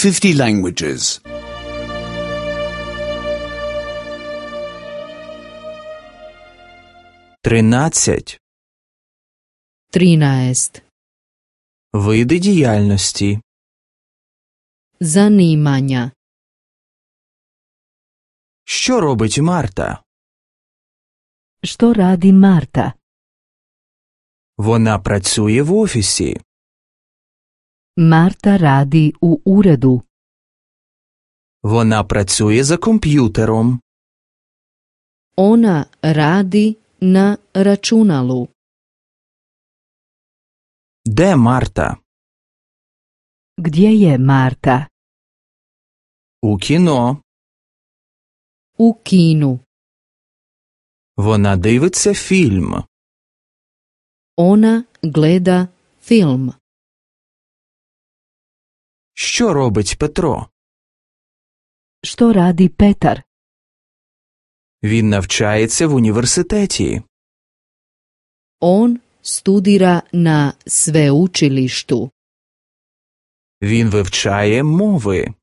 50 languages. 13. 13. Види діяльності. Zanimanja. Що робить Марта? Što radi Marta? Вона працює в офісі. Marta radi u uredu. Вона працює за комп'ютером. Ona radi na računalu. Де Марта? Gdje je Marta? У кіно. U kinu. Вона дивиться фільм. Ona gleda film. Що робить Петро? Što radi Petar? Він навчається в університеті. On studira na sveučilištu. Він вивчає мови.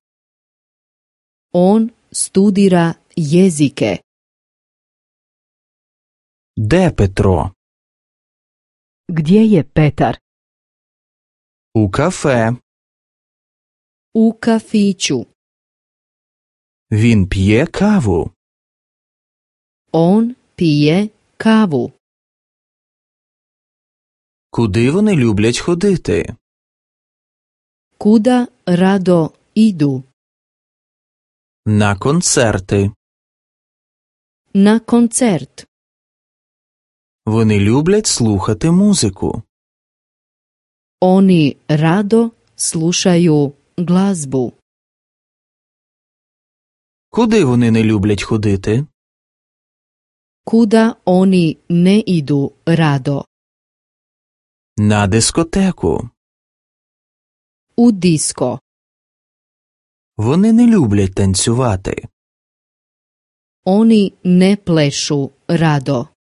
On studira jezike. Де Петро? Gdje je Petar? У кафе. U kafiću. Він п'є каву. On pije kavu. Куди вони люблять ходити? Kuda rado idu? На концерти. Na koncert. Вони люблять слухати музику. Oni rado slušaju glazbu. Куди вони не люблять ходити? Kuda oni ne idu rado? На дискотеку. U disko. Вони не люблять танцювати. Oni ne plešu rado.